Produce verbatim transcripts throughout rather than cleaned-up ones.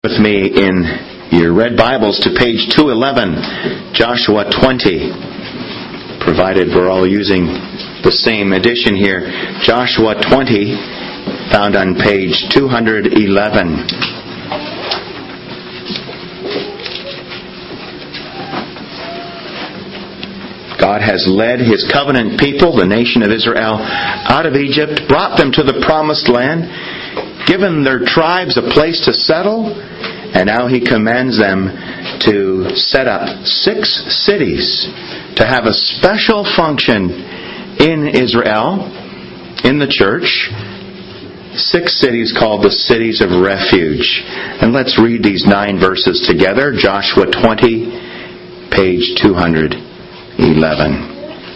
with me in your red Bibles to page two eleven, Joshua twenty, provided we're all using the same edition here. Joshua twenty, found on page two eleven. God has led His covenant people, the nation of Israel, out of Egypt, brought them to the promised land, given their tribes a place to settle, and now He commands them to set up six cities to have a special function in Israel, in the church. Six cities called the cities of refuge. And let's read these nine verses together. Joshua twenty, page two eleven.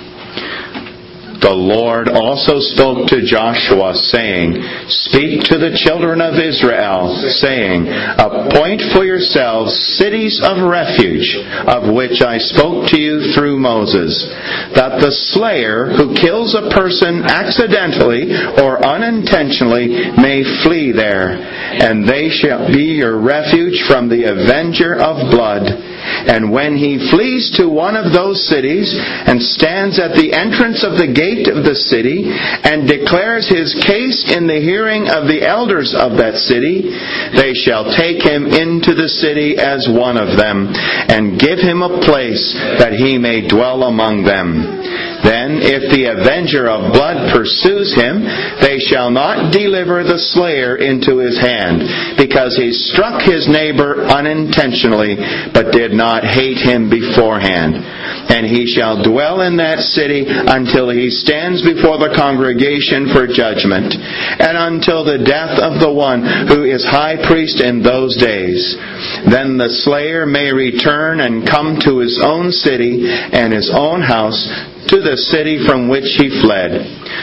The Lord also spoke to Joshua, saying, Speak to the children of Israel, saying, Appoint for yourselves cities of refuge, of which I spoke to you through Moses, that the slayer who kills a person accidentally or unintentionally may flee there, and they shall be your refuge from the avenger of blood. And when he flees to one of those cities and stands at the entrance of the gate of the city and declares his case in the hearing of the elders of that city, they shall take him into the city as one of them and give him a place that he may dwell among them. Then, if the avenger of blood pursues him, they shall not deliver the slayer into his hand, because he struck his neighbor unintentionally, but did not hate him beforehand. And he shall dwell in that city until he stands before the congregation for judgment, and until the death of the one who is high priest in those days. Then the slayer may return and come to his own city and his own house, to the city from which he fled.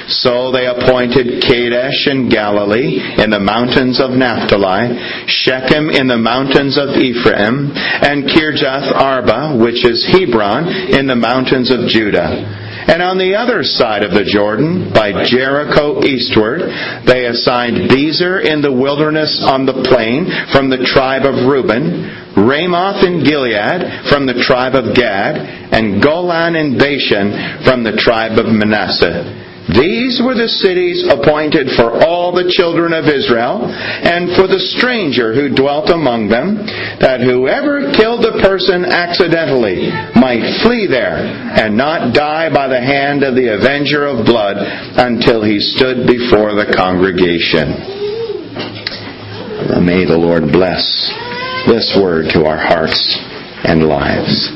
So they appointed Kadesh in Galilee, in the mountains of Naphtali, Shechem in the mountains of Ephraim, and Kirjath Arba, which is Hebron, in the mountains of Judah. And on the other side of the Jordan, by Jericho eastward, they assigned Bezer in the wilderness on the plain from the tribe of Reuben, Ramoth in Gilead from the tribe of Gad, and Golan in Bashan from the tribe of Manasseh. These were the cities appointed for all the children of Israel, and for the stranger who dwelt among them, that whoever killed a person accidentally might flee there, and not die by the hand of the avenger of blood until he stood before the congregation. May the Lord bless this word to our hearts and lives.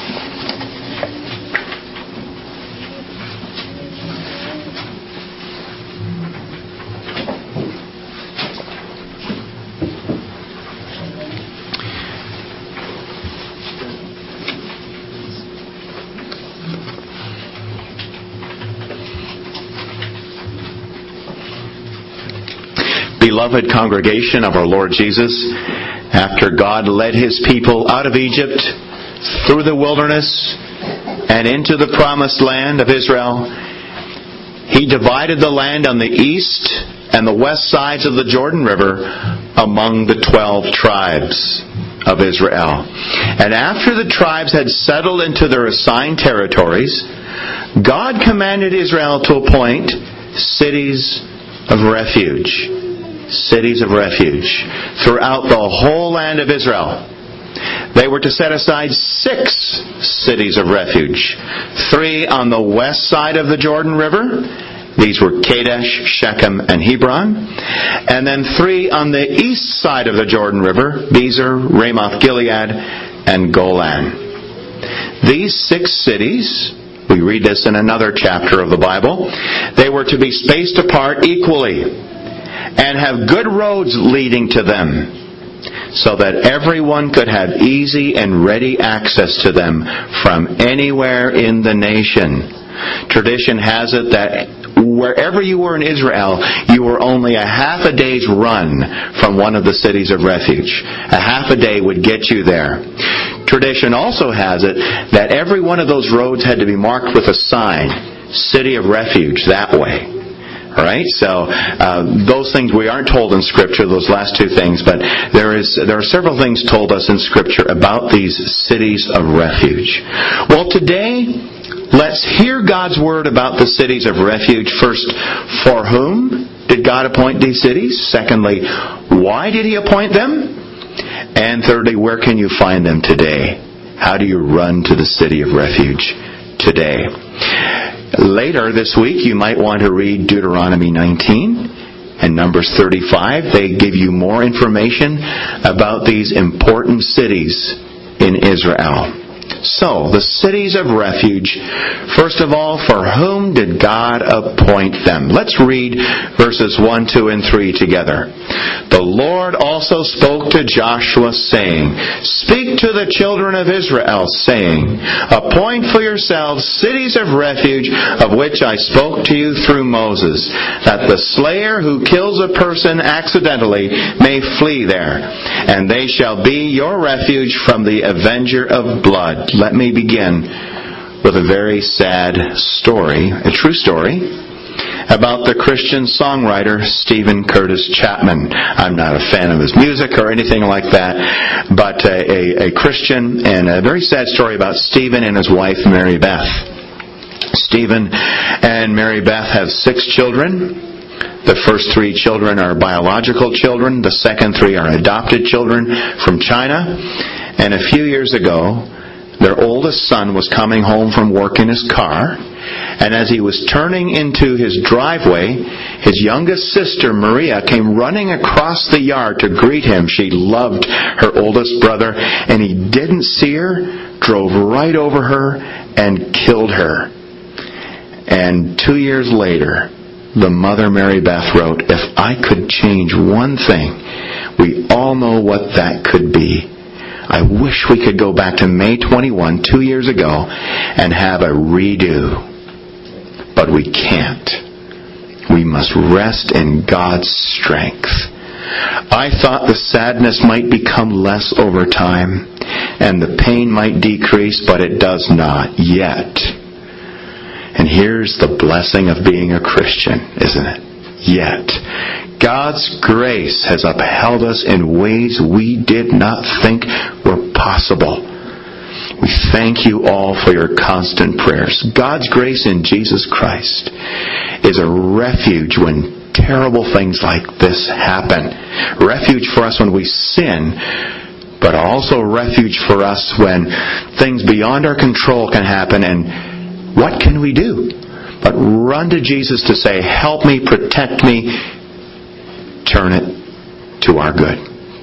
Beloved congregation of our Lord Jesus, after God led His people out of Egypt, through the wilderness, and into the promised land of Israel, He divided the land on the east and the west sides of the Jordan River among the twelve tribes of Israel. And after the tribes had settled into their assigned territories, God commanded Israel to appoint cities of refuge. Cities of refuge throughout the whole land of Israel. They were to set aside six cities of refuge. Three on the west side of the Jordan River. These were Kadesh, Shechem, and Hebron. And then three on the east side of the Jordan River. Bezer, Ramoth Gilead, and Golan. These six cities, we read this in another chapter of the Bible, they were to be spaced apart equally and have good roads leading to them, so that everyone could have easy and ready access to them from anywhere in the nation. Tradition has it that wherever you were in Israel, you were only a half a day's run from one of the cities of refuge. A half a day would get you there. Tradition also has it that every one of those roads had to be marked with a sign, City of Refuge, that way. All right, so uh, those things we aren't told in Scripture, those last two things, but there is there are several things told us in Scripture about these cities of refuge. Well, today, let's hear God's Word about the cities of refuge. First, for whom did God appoint these cities? Secondly, why did He appoint them? And thirdly, where can you find them today? How do you run to the city of refuge today? Later this week, you might want to read Deuteronomy nineteen and Numbers thirty-five. They give you more information about these important cities in Israel. So, the cities of refuge. First of all, for whom did God appoint them? Let's read verses one, two, and three together. The Lord also spoke to Joshua, saying, Speak to the children of Israel, saying, Appoint for yourselves cities of refuge, of which I spoke to you through Moses, that the slayer who kills a person accidentally may flee there, and they shall be your refuge from the avenger of blood. Let me begin with a very sad story, a true story, about the Christian songwriter Stephen Curtis Chapman. I'm not a fan of his music or anything like that, but a, a, a Christian, and a very sad story about Stephen and his wife Mary Beth. Stephen and Mary Beth have six children. The first three children are biological children. The second three are adopted children from China. And a few years ago, their oldest son was coming home from work in his car, and as he was turning into his driveway, his youngest sister, Maria, came running across the yard to greet him. She loved her oldest brother, and he didn't see her, drove right over her, and killed her. And two years later, the mother, Mary Beth, wrote, If I could change one thing, we all know what that could be. I wish we could go back to May twenty-first, two years ago, and have a redo. But we can't. We must rest in God's strength. I thought the sadness might become less over time, and the pain might decrease, but it does not yet. And here's the blessing of being a Christian, isn't it? Yet. God's grace has upheld us in ways we did not think were possible. We thank you all for your constant prayers. God's grace in Jesus Christ is a refuge when terrible things like this happen. Refuge for us when we sin, but also refuge for us when things beyond our control can happen. And what can we do but run to Jesus to say, Help me, protect me, turn it to our good.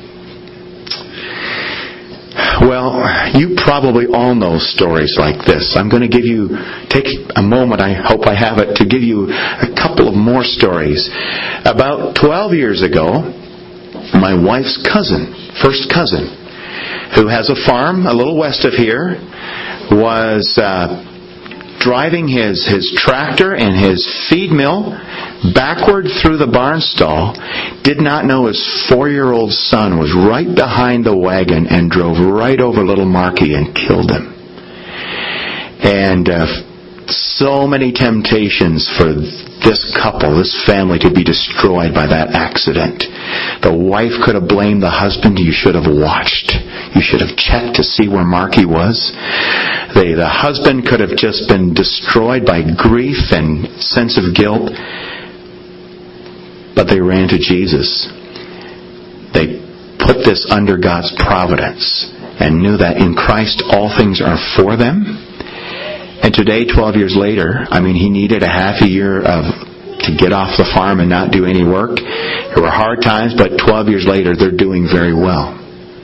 Well, you probably all know stories like this. I'm going to give you, take a moment, I hope I have it, to give you a couple of more stories. About twelve years ago, my wife's cousin, first cousin, who has a farm a little west of here, was uh, driving his, his tractor and his feed mill backward through the barn stall, did not know his four-year-old son was right behind the wagon and drove right over little Marky and killed him. And uh, so many temptations for this couple, this family, to be destroyed by that accident. The wife could have blamed the husband. You should have watched. You should have checked to see where Marky was. They, the husband could have just been destroyed by grief and sense of guilt. But they ran to Jesus. They put this under God's providence and knew that in Christ all things are for them. And today, twelve years later, I mean, he needed a half a year of to get off the farm and not do any work. There were hard times, but twelve years later, they're doing very well.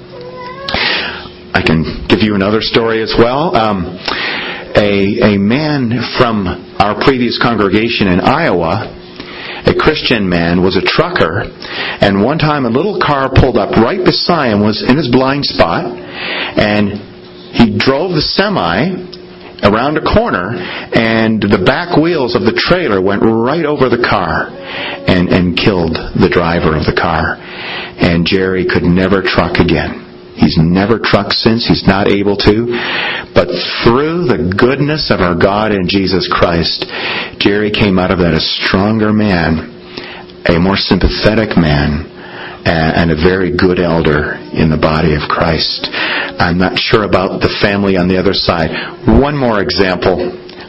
I can give you another story as well. Um, a, a man from our previous congregation in Iowa, a Christian man, was a trucker, and one time a little car pulled up right beside him, was in his blind spot, and he drove the semi around a corner, and the back wheels of the trailer went right over the car and, and killed the driver of the car. And Jerry could never truck again. He's never trucked since. He's not able to. But through the goodness of our God in Jesus Christ, Jerry came out of that a stronger man, a more sympathetic man, and a very good elder in the body of Christ. I'm not sure about the family on the other side. One more example.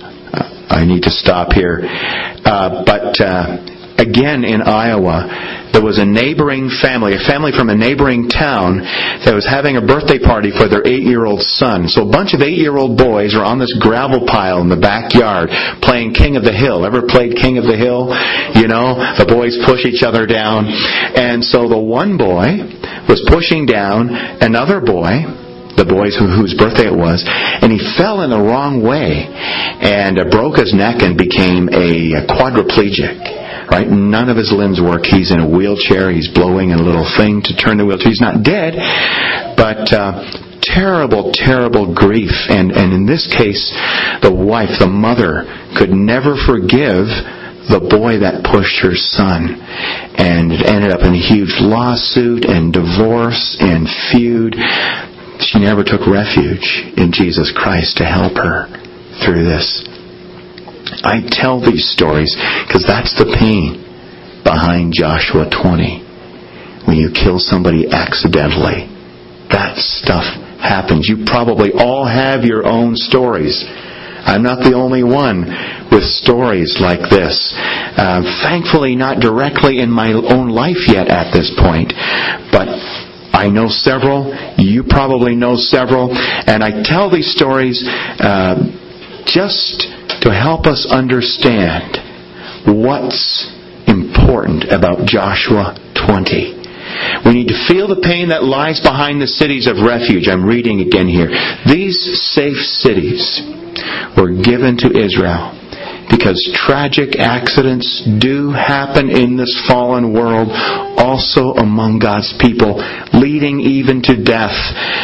I need to stop here. Uh, but uh, again in Iowa, there was a neighboring family, a family from a neighboring town that was having a birthday party for their eight-year-old son. So a bunch of eight-year-old boys are on this gravel pile in the backyard playing King of the Hill. Ever played King of the Hill? You know, the boys push each other down. And so the one boy was pushing down another boy, the boys who, whose birthday it was, and he fell in the wrong way and uh, broke his neck and became a, a quadriplegic. Right? None of his limbs work. He's in a wheelchair. He's blowing a little thing to turn the wheelchair. He's not dead, but uh, terrible, terrible grief. And, and in this case, the wife, the mother, could never forgive the boy that pushed her son. And it ended up in a huge lawsuit and divorce and feud. She never took refuge in Jesus Christ to help her through this. I tell these stories because that's the pain behind Joshua twenty. When you kill somebody accidentally, that stuff happens. You probably all have your own stories. I'm not the only one with stories like this. Uh, thankfully, not directly in my own life yet at this point, but I know several. You probably know several. And I tell these stories uh, just to help us understand what's important about Joshua twenty. We need to feel the pain that lies behind the cities of refuge. I'm reading again here. These safe cities were given to Israel because tragic accidents do happen in this fallen world, also among God's people, leading even to death.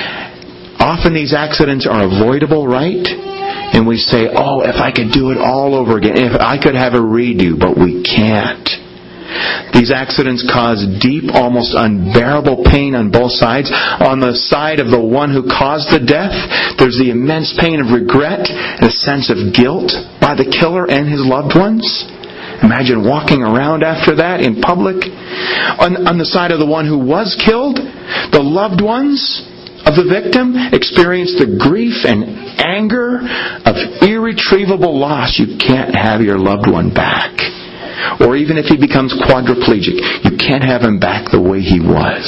Often these accidents are avoidable, right? And we say, oh, if I could do it all over again, if I could have a redo, but we can't. These accidents cause deep, almost unbearable pain on both sides. On the side of the one who caused the death, there's the immense pain of regret and a sense of guilt by the killer and his loved ones. Imagine walking around after that in public. On, on the side of the one who was killed, the loved ones of the victim experience the grief and anger of irretrievable loss. You can't have your loved one back. Or even if he becomes quadriplegic, you can't have him back the way he was.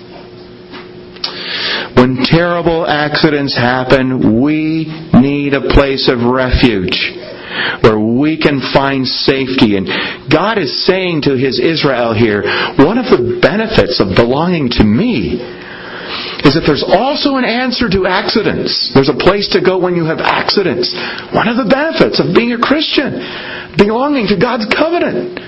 When terrible accidents happen, we need a place of refuge where we can find safety. And God is saying to His Israel here, one of the benefits of belonging to me is that there's also an answer to accidents. There's a place to go when you have accidents. One of the benefits of being a Christian, belonging to God's covenant.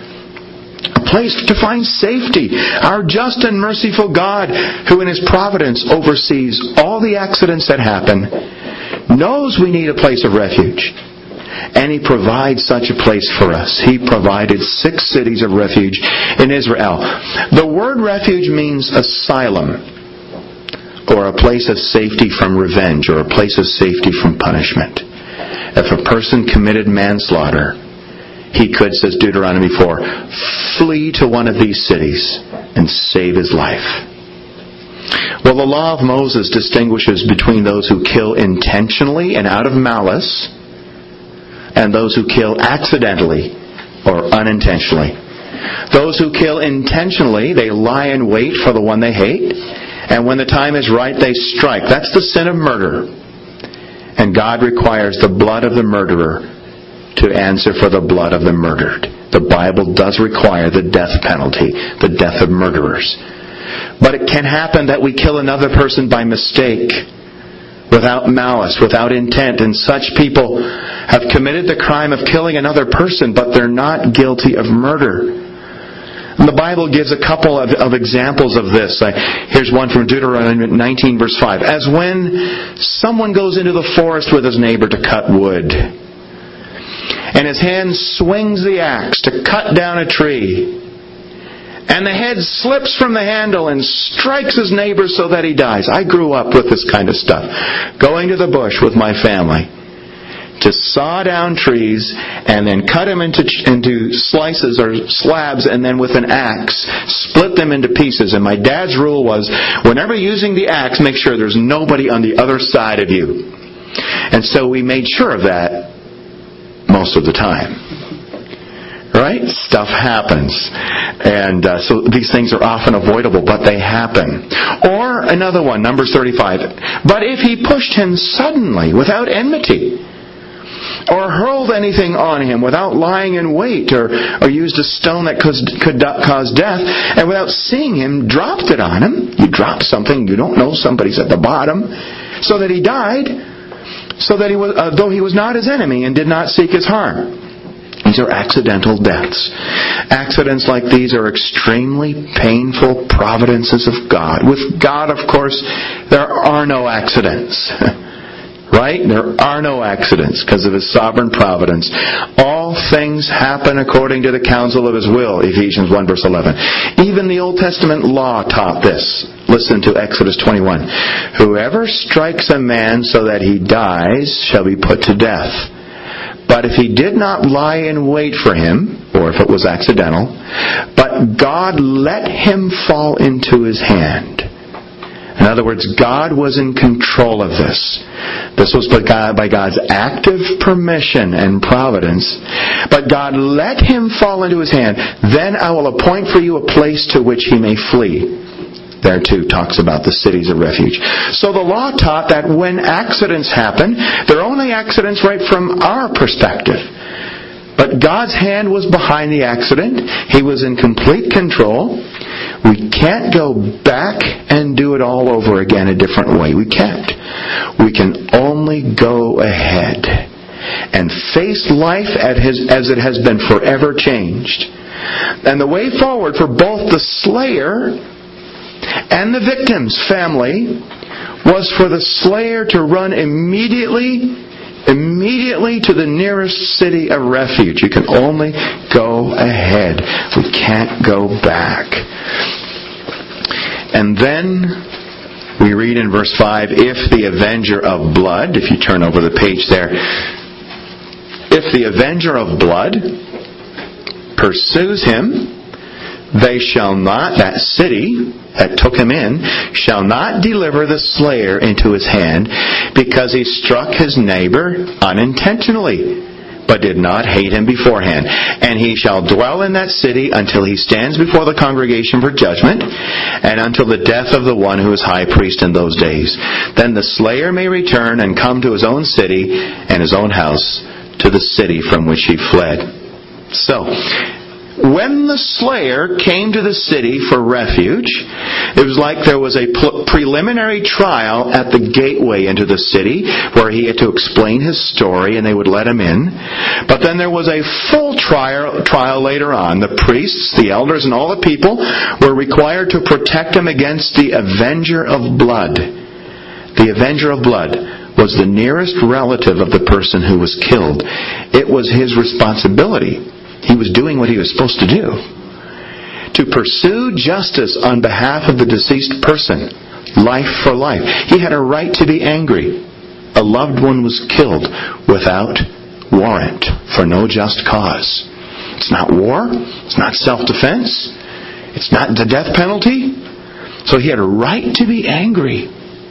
A place to find safety. Our just and merciful God, who in His providence oversees all the accidents that happen, knows we need a place of refuge. And He provides such a place for us. He provided six cities of refuge in Israel. The word refuge means asylum, or a place of safety from revenge, or a place of safety from punishment. If a person committed manslaughter, he could, says Deuteronomy four, flee to one of these cities and save his life. Well, the law of Moses distinguishes between those who kill intentionally and out of malice, and those who kill accidentally or unintentionally. Those who kill intentionally, they lie in wait for the one they hate, and when the time is right, they strike. That's the sin of murder. And God requires the blood of the murderer to answer for the blood of the murdered. The Bible does require the death penalty, the death of murderers. But it can happen that we kill another person by mistake, without malice, without intent. And such people have committed the crime of killing another person, but they're not guilty of murder. And the Bible gives a couple of, of examples of this. Uh, here's one from Deuteronomy nineteen, verse five. As when someone goes into the forest with his neighbor to cut wood, and his hand swings the axe to cut down a tree, and the head slips from the handle and strikes his neighbor so that he dies. I grew up with this kind of stuff. Going to the bush with my family, to saw down trees and then cut them into into slices or slabs, and then with an axe split them into pieces. And my dad's rule was, whenever using the axe, make sure there's nobody on the other side of you. And so we made sure of that most of the time. Right? Stuff happens. And uh, so these things are often avoidable, but they happen. Or another one, Numbers thirty-five. But if he pushed him suddenly, without enmity, or hurled anything on him without lying in wait, or, or used a stone that could, could cause death, and without seeing him, dropped it on him. You drop something, you don't know somebody's at the bottom, so that he died, so that he was, uh, though he was not his enemy and did not seek his harm. These are accidental deaths. Accidents like these are extremely painful providences of God. With God, of course, there are no accidents. Right? There are no accidents because of His sovereign providence. All things happen according to the counsel of His will, Ephesians one verse eleven. Even the Old Testament law taught this. Listen to Exodus twenty-one. Whoever strikes a man so that he dies shall be put to death. But if he did not lie in wait for him, or if it was accidental, but God let him fall into his hand. In other words, God was in control of this. This was by, God, by God's active permission and providence. But God let him fall into his hand. Then I will appoint for you a place to which he may flee. There too talks about the cities of refuge. So the law taught that when accidents happen, they're only accidents right from our perspective. But God's hand was behind the accident. He was in complete control. We can't go back and do it all over again a different way. We can't. We can only go ahead and face life as it has been forever changed. And the way forward for both the slayer and the victim's family was for the slayer to run immediately, immediately to the nearest city of refuge. You can only go ahead. We can't go back. And then we read in verse five, if the avenger of blood, if you turn over the page there, if the avenger of blood pursues him, they shall not, that city that took him in, shall not deliver the slayer into his hand, because he struck his neighbor unintentionally, but did not hate him beforehand. And he shall dwell in that city until he stands before the congregation for judgment, and until the death of the one who is high priest in those days. Then the slayer may return and come to his own city and his own house, to the city from which he fled. So, when the slayer came to the city for refuge, it was like there was a preliminary trial at the gateway into the city where he had to explain his story and they would let him in. But then there was a full trial, trial later on. The priests, the elders, and all the people were required to protect him against the avenger of blood. The avenger of blood was the nearest relative of the person who was killed. It was his responsibility. He was doing what he was supposed to do. To pursue justice on behalf of the deceased person. Life for life. He had a right to be angry. A loved one was killed without warrant, for no just cause. It's not war. It's not self-defense. It's not the death penalty. So he had a right to be angry.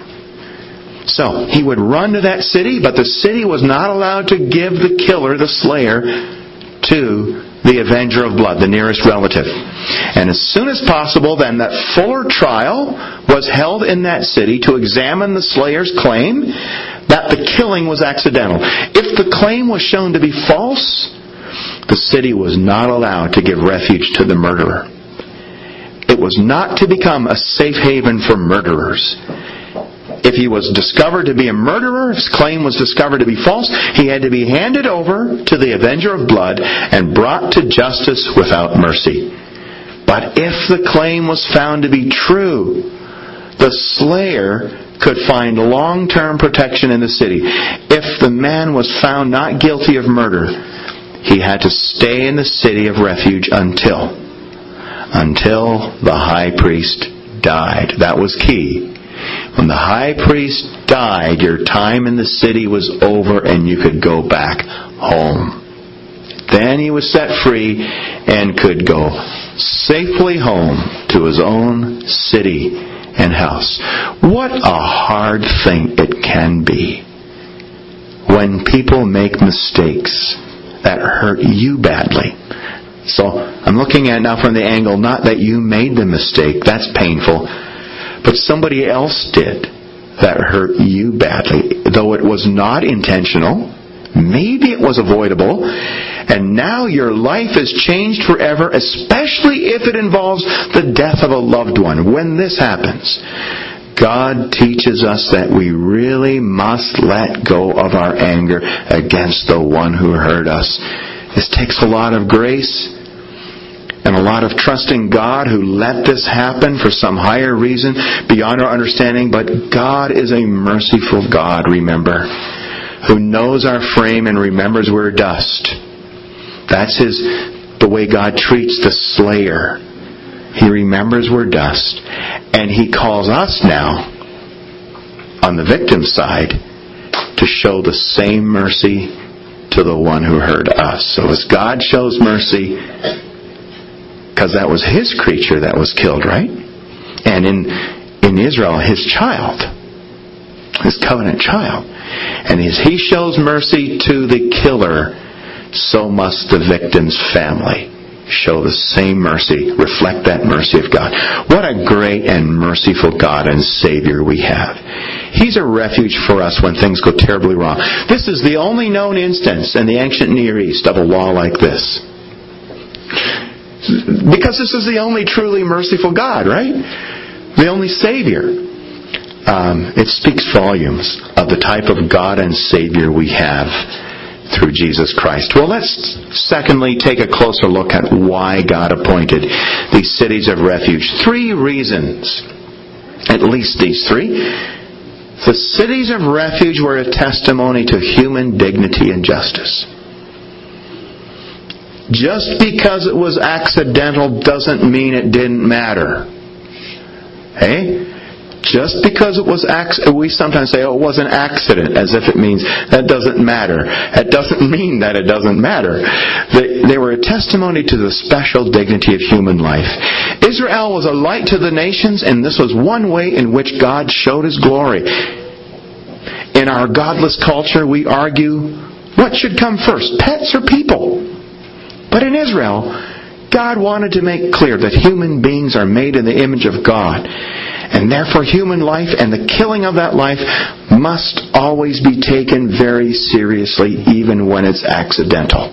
So he would run to that city, but the city was not allowed to give the killer, the slayer, to the avenger of blood, the nearest relative. And as soon as possible, then, that fuller trial was held in that city to examine the slayer's claim that the killing was accidental. If the claim was shown to be false, the city was not allowed to give refuge to the murderer. It was not to become a safe haven for murderers. If he was discovered to be a murderer, if his claim was discovered to be false, he had to be handed over to the avenger of blood and brought to justice without mercy. But if the claim was found to be true, the slayer could find long-term protection in the city. If the man was found not guilty of murder, he had to stay in the city of refuge until, until the high priest died. That was key. When the high priest died, your time in the city was over and you could go back home. Then he was set free and could go safely home to his own city and house. What a hard thing it can be when people make mistakes that hurt you badly. So I'm looking at it now from the angle, not that you made the mistake, that's painful, but somebody else did that hurt you badly. Though it was not intentional, maybe it was avoidable, and now your life is changed forever, especially if it involves the death of a loved one. When this happens, God teaches us that we really must let go of our anger against the one who hurt us. This takes a lot of grace and a lot of trusting God who let this happen for some higher reason beyond our understanding. But God is a merciful God, remember, who knows our frame and remembers we're dust. That's his the way God treats the slayer. He remembers we're dust. And he calls us now, on the victim's side, to show the same mercy to the one who hurt us. So as God shows mercy, because that was his creature that was killed, right? And in in Israel, his child, his covenant child. And as he shows mercy to the killer, so must the victim's family show the same mercy, reflect that mercy of God. What a great and merciful God and Savior we have. He's a refuge for us when things go terribly wrong. This is the only known instance in the ancient Near East of a law like this. Because this is the only truly merciful God, right? The only Savior. Um, it speaks volumes of the type of God and Savior we have through Jesus Christ. Well, let's secondly take a closer look at why God appointed these cities of refuge. Three reasons, at least these three. The cities of refuge were a testimony to human dignity and justice. Just because it was accidental doesn't mean it didn't matter. Hey? Just because it was accident, we sometimes say, oh, it was an accident, as if it means that doesn't matter. It doesn't mean that it doesn't matter. They, they were a testimony to the special dignity of human life. Israel was a light to the nations, and this was one way in which God showed His glory. In our godless culture, we argue, what should come first, pets or people? But in Israel, God wanted to make clear that human beings are made in the image of God. And therefore human life and the killing of that life must always be taken very seriously, even when it's accidental.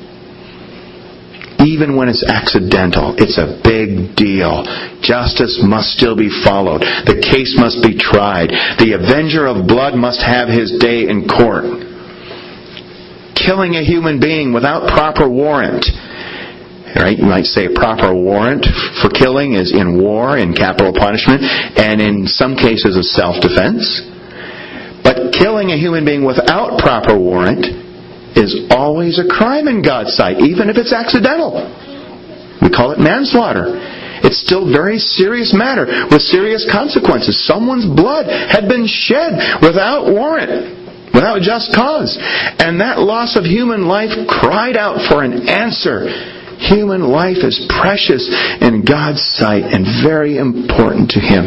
Even when it's accidental, it's a big deal. Justice must still be followed. The case must be tried. The avenger of blood must have his day in court. Killing a human being without proper warrant. Right? You might say a proper warrant for killing is in war, in capital punishment, and in some cases of self-defense. But killing a human being without proper warrant is always a crime in God's sight, even if it's accidental. We call it manslaughter. It's still a very serious matter with serious consequences. Someone's blood had been shed without warrant, without just cause. And that loss of human life cried out for an answer. Human life is precious in God's sight and very important to Him.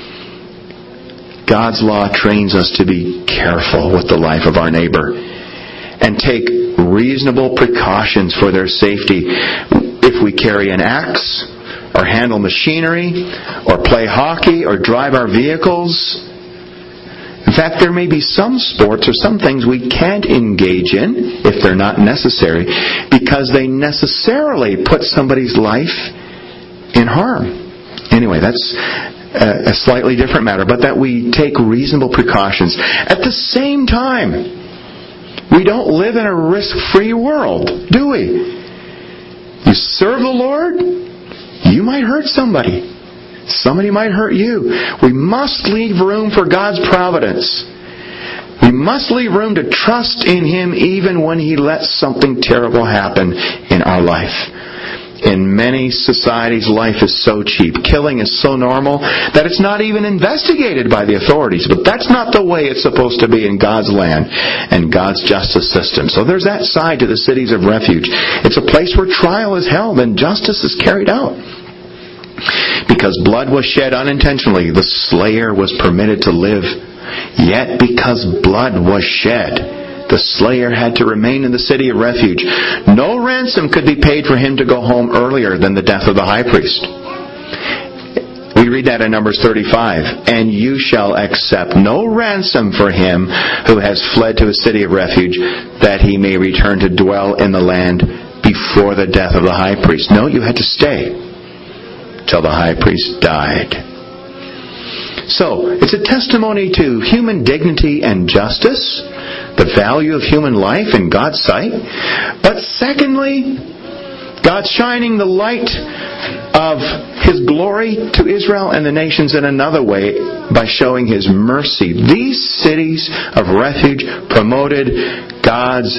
God's law trains us to be careful with the life of our neighbor and take reasonable precautions for their safety. If we carry an axe, or handle machinery, or play hockey, or drive our vehicles. In fact, there may be some sports or some things we can't engage in if they're not necessary because they necessarily put somebody's life in harm. Anyway, that's a slightly different matter, but that we take reasonable precautions. At the same time, we don't live in a risk-free world, do we? You serve the Lord, you might hurt somebody. Somebody might hurt you. We must leave room for God's providence. We must leave room to trust in Him even when He lets something terrible happen in our life. In many societies, life is so cheap. Killing is so normal that it's not even investigated by the authorities. But that's not the way it's supposed to be in God's land and God's justice system. So there's that side to the cities of refuge. It's a place where trial is held and justice is carried out. Because blood was shed unintentionally, the slayer was permitted to live. Yet because blood was shed, the slayer had to remain in the city of refuge. No ransom could be paid for him to go home earlier than the death of the high priest. We read that in Numbers thirty-five. And you shall accept no ransom for him who has fled to a city of refuge, that he may return to dwell in the land before the death of the high priest. No, you had to stay till the high priest died. So, it's a testimony to human dignity and justice, the value of human life in God's sight. But secondly, God's shining the light of His glory to Israel and the nations in another way by showing His mercy. These cities of refuge promoted God's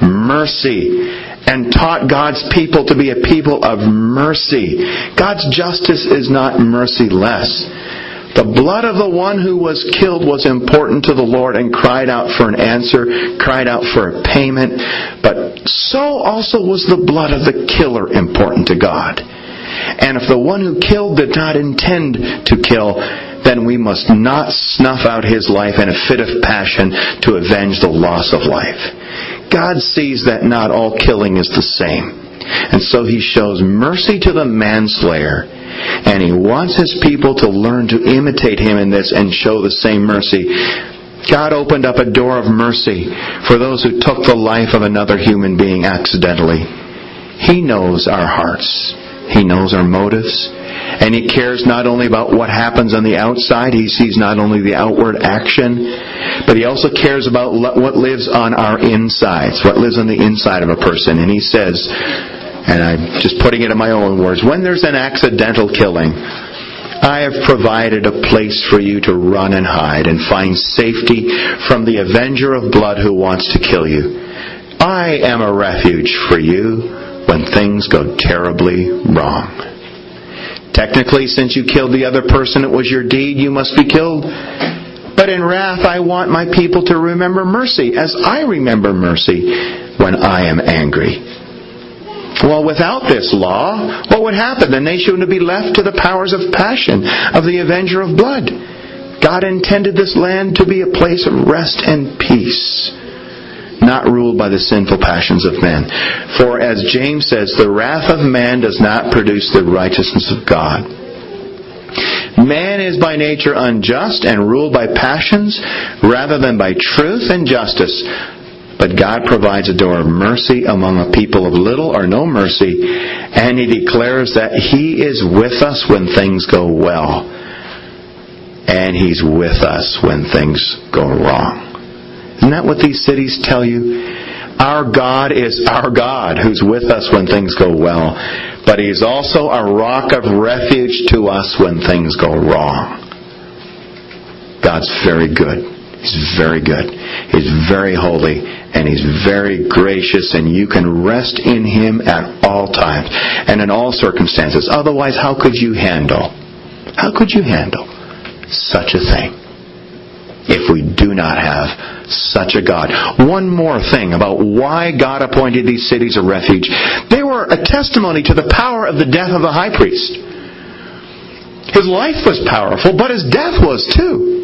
mercy and taught God's people to be a people of mercy. God's justice is not merciless. The blood of the one who was killed was important to the Lord and cried out for an answer, cried out for a payment. But so also was the blood of the killer important to God. And if the one who killed did not intend to kill, then we must not snuff out his life in a fit of passion to avenge the loss of life. God sees that not all killing is the same. And so He shows mercy to the manslayer. And He wants His people to learn to imitate Him in this and show the same mercy. God opened up a door of mercy for those who took the life of another human being accidentally. He knows our hearts. He knows our motives. And He cares not only about what happens on the outside. He sees not only the outward action, but He also cares about what lives on our insides, what lives on the inside of a person. And He says, and I'm just putting it in my own words, when there's an accidental killing, I have provided a place for you to run and hide and find safety from the avenger of blood who wants to kill you. I am a refuge for you when things go terribly wrong. Technically, since you killed the other person, it was your deed, you must be killed. But in wrath, I want my people to remember mercy, as I remember mercy when I am angry. Well, without this law, what would happen? The nation would be left to the powers of passion of the avenger of blood. God intended this land to be a place of rest and peace, not ruled by the sinful passions of men. For as James says, the wrath of man does not produce the righteousness of God. Man is by nature unjust and ruled by passions rather than by truth and justice. But God provides a door of mercy among a people of little or no mercy, and He declares that He is with us when things go well, and He's with us when things go wrong. Isn't that what these cities tell you? Our God is our God who's with us when things go well, but He's also a rock of refuge to us when things go wrong. God's very good. He's very good. He's very holy. And He's very gracious. And you can rest in Him at all times. And in all circumstances. Otherwise, how could you handle? How could you handle such a thing? If we do not have such a God. One more thing about why God appointed these cities of refuge. They were a testimony to the power of the death of the high priest. His life was powerful, but his death was too.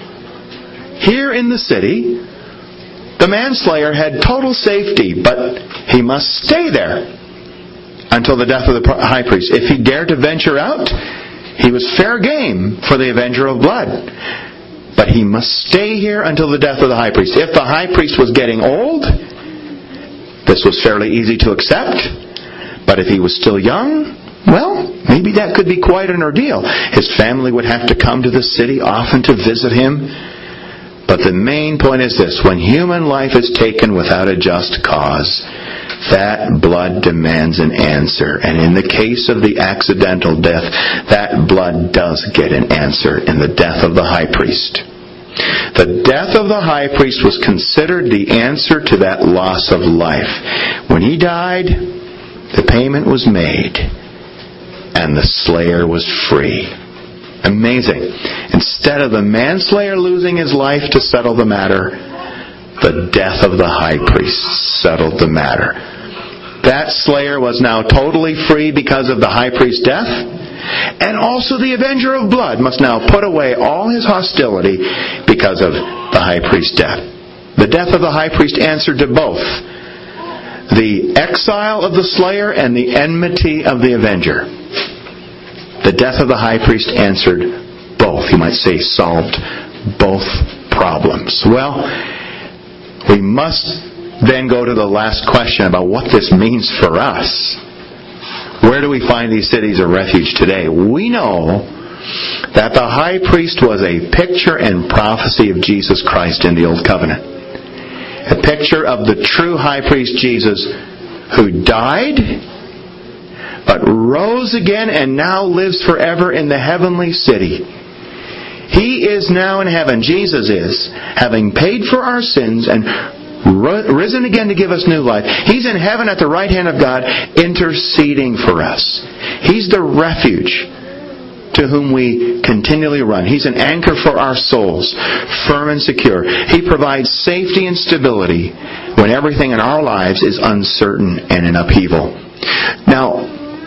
Here in the city, the manslayer had total safety, but he must stay there until the death of the high priest. If he dared to venture out, he was fair game for the avenger of blood. But he must stay here until the death of the high priest. If the high priest was getting old, this was fairly easy to accept. But if he was still young, well, maybe that could be quite an ordeal. His family would have to come to the city often to visit him. But the main point is this: when human life is taken without a just cause, that blood demands an answer. And in the case of the accidental death, that blood does get an answer in the death of the high priest. The death of the high priest was considered the answer to that loss of life. When he died, The payment was made, and the slayer was free. Amazing. Instead of the manslayer losing his life to settle the matter, the death of the high priest settled the matter. That slayer was now totally free because of the high priest's death. And also the avenger of blood must now put away all his hostility because of the high priest's death. The death of the high priest answered to both the exile of the slayer and the enmity of the avenger. The death of the high priest answered both. You might say solved both problems. Well, we must then go to the last question about what this means for us. Where do we find these cities of refuge today? We know that the high priest was a picture and prophecy of Jesus Christ in the Old Covenant. A picture of the true high priest Jesus who died, but rose again and now lives forever in the heavenly city. He is now in heaven. Jesus is, having paid for our sins and risen again to give us new life. He's in heaven at the right hand of God, interceding for us. He's the refuge to whom we continually run. He's an anchor for our souls, firm and secure. He provides safety and stability when everything in our lives is uncertain and in upheaval. Now,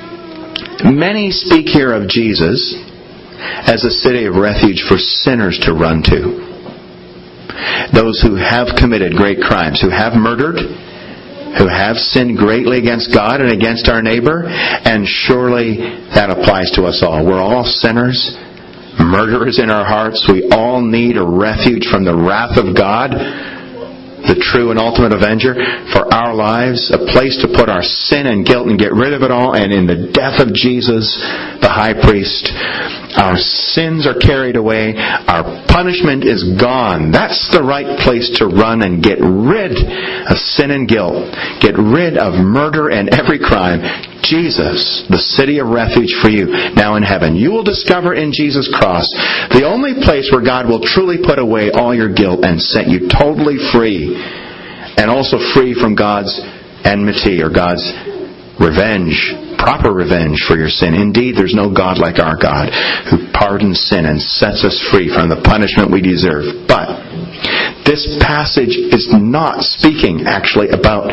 many speak here of Jesus as a city of refuge for sinners to run to. Those who have committed great crimes, who have murdered, who have sinned greatly against God and against our neighbor, and surely that applies to us all. We're all sinners, murderers in our hearts. We all need a refuge from the wrath of God, the true and ultimate avenger for our lives, a place to put our sin and guilt and get rid of it all. And in the death of Jesus, the high priest, our sins are carried away. Our punishment is gone. That's the right place to run and get rid of sin and guilt. Get rid of murder and every crime. Jesus, the city of refuge for you, now in heaven. You will discover in Jesus' cross the only place where God will truly put away all your guilt and set you totally free. And also free from God's enmity or God's revenge, proper revenge for your sin. Indeed, there's no God like our God who pardons sin and sets us free from the punishment we deserve. But this passage is not speaking actually about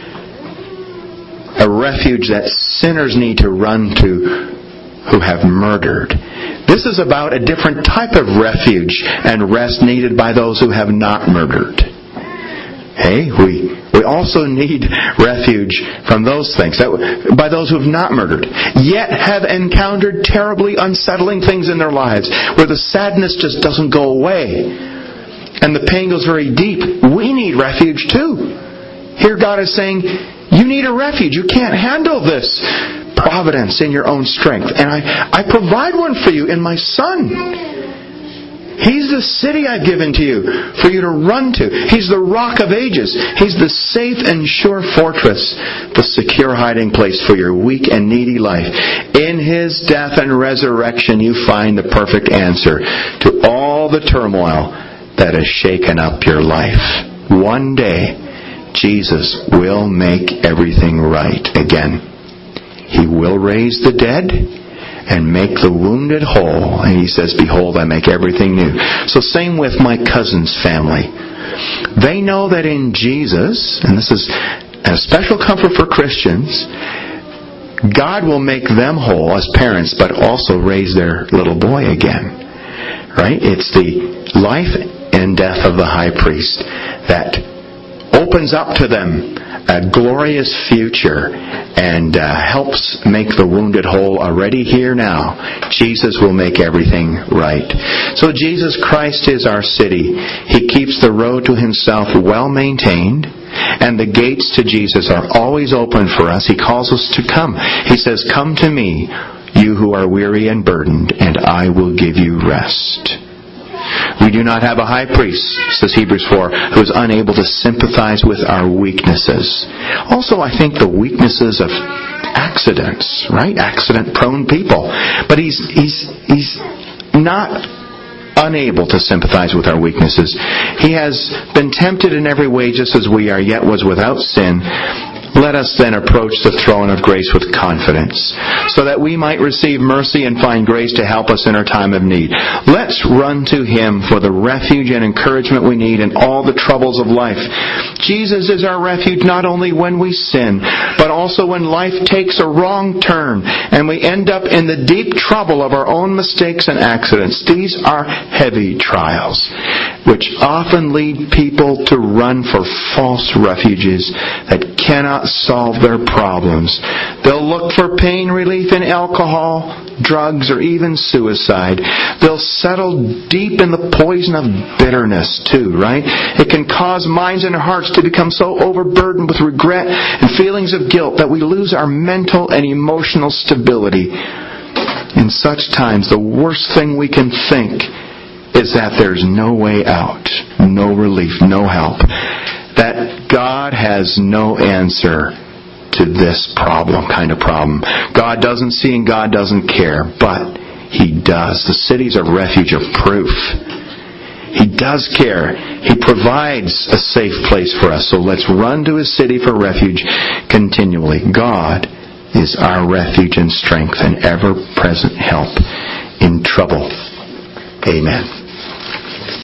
a refuge that sinners need to run to who have murdered. This is about a different type of refuge and rest needed by those who have not murdered. Hey, we we also need refuge from those things, that, by those who have not murdered, yet have encountered terribly unsettling things in their lives, where the sadness just doesn't go away, and the pain goes very deep. We need refuge too. Here God is saying, you need a refuge. You can't handle this providence in your own strength. And I, I provide one for you in my Son. He's the city I've given to you for you to run to. He's the rock of ages. He's the safe and sure fortress, the secure hiding place for your weak and needy life. In His death and resurrection, you find the perfect answer to all the turmoil that has shaken up your life. One day, Jesus will make everything right again. He will raise the dead and make the wounded whole. And He says, behold, I make everything new. So same with my cousin's family. They know that in Jesus, and this is a special comfort for Christians, God will make them whole as parents, but also raise their little boy again. Right? It's the life and death of the high priest that opens up to them a glorious future and uh, helps make the wounded whole already here now. Jesus will make everything right. So Jesus Christ is our city. He keeps the road to Himself well maintained, and the gates to Jesus are always open for us. He calls us to come. He says, come to me, you who are weary and burdened, and I will give you rest. We do not have a high priest, says Hebrews four, who is unable to sympathize with our weaknesses. Also, I think the weaknesses of accidents, right? Accident-prone people. But he's he's he's not unable to sympathize with our weaknesses. He has been tempted in every way just as we are, yet was without sin. Let us then approach the throne of grace with confidence, so that we might receive mercy and find grace to help us in our time of need. Let's run to Him for the refuge and encouragement we need in all the troubles of life. Jesus is our refuge not only when we sin, but also when life takes a wrong turn and we end up in the deep trouble of our own mistakes and accidents. These are heavy trials, which often lead people to run for false refuges that cannot solve their problems. They'll look for pain relief in alcohol, drugs, or even suicide. They'll settle deep in the poison of bitterness too, right? It can cause minds and hearts to become so overburdened with regret and feelings of guilt that we lose our mental and emotional stability. In such times, the worst thing we can think is that there's no way out, no relief, no help. That God has no answer to this problem, kind of problem. God doesn't see and God doesn't care, but He does. The city's a refuge of proof. He does care. He provides a safe place for us. So let's run to His city for refuge continually. God is our refuge and strength and ever-present help in trouble. Amen.